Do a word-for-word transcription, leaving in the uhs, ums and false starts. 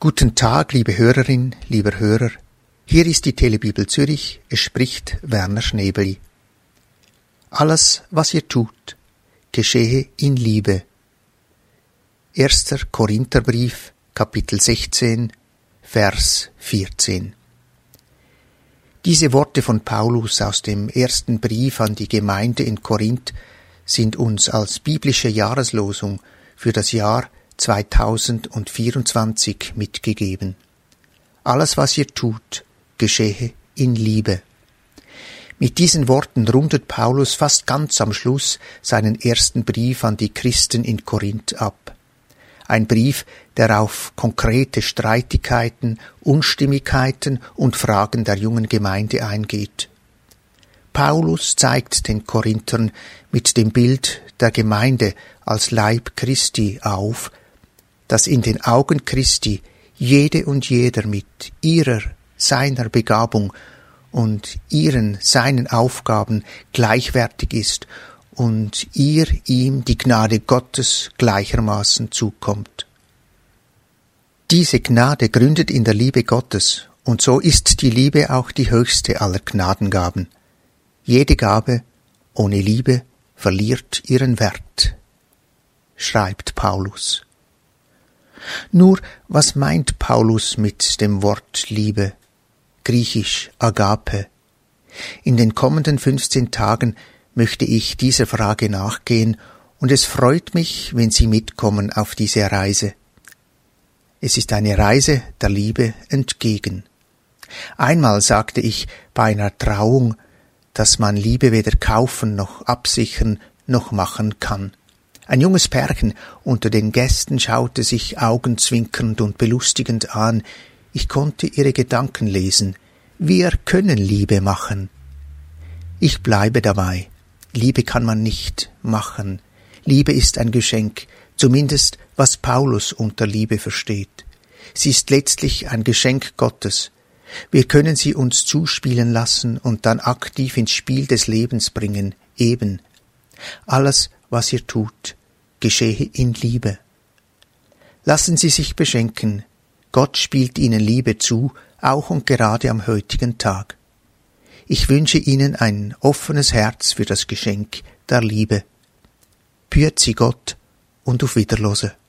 Guten Tag, liebe Hörerin, lieber Hörer. Hier ist die Telebibel Zürich, es spricht Werner Schnebeli. Alles, was ihr tut, geschehe in Liebe. Erster Korintherbrief, Kapitel sechzehn, Vers vierzehn. Diese Worte von Paulus aus dem ersten Brief an die Gemeinde in Korinth sind uns als biblische Jahreslosung für das Jahr zweitausendvierundzwanzig mitgegeben. Alles, was ihr tut, geschehe in Liebe. Mit diesen Worten rundet Paulus fast ganz am Schluss seinen ersten Brief an die Christen in Korinth ab. Ein Brief, der auf konkrete Streitigkeiten, Unstimmigkeiten und Fragen der jungen Gemeinde eingeht. Paulus zeigt den Korinthern mit dem Bild der Gemeinde als Leib Christi auf, dass in den Augen Christi jede und jeder mit ihrer, seiner Begabung und ihren, seinen Aufgaben gleichwertig ist und ihr ihm die Gnade Gottes gleichermaßen zukommt. Diese Gnade gründet in der Liebe Gottes, und so ist die Liebe auch die höchste aller Gnadengaben. Jede Gabe ohne Liebe verliert ihren Wert, schreibt Paulus. Nur, was meint Paulus mit dem Wort Liebe? Griechisch Agape. In den kommenden fünfzehn Tagen möchte ich dieser Frage nachgehen, und es freut mich, wenn Sie mitkommen auf diese Reise. Es ist eine Reise der Liebe entgegen. Einmal sagte ich bei einer Trauung, dass man Liebe weder kaufen noch absichern noch machen kann. Ein junges Pärchen unter den Gästen schaute sich augenzwinkernd und belustigend an. Ich konnte ihre Gedanken lesen. Wir können Liebe machen. Ich bleibe dabei. Liebe kann man nicht machen. Liebe ist ein Geschenk, zumindest was Paulus unter Liebe versteht. Sie ist letztlich ein Geschenk Gottes. Wir können sie uns zuspielen lassen und dann aktiv ins Spiel des Lebens bringen, eben. Alles, was ihr tut, geschehe in Liebe. Lassen Sie sich beschenken. Gott spielt Ihnen Liebe zu, auch und gerade am heutigen Tag. Ich wünsche Ihnen ein offenes Herz für das Geschenk der Liebe. Püet Sie Gott und auf Wiederlose.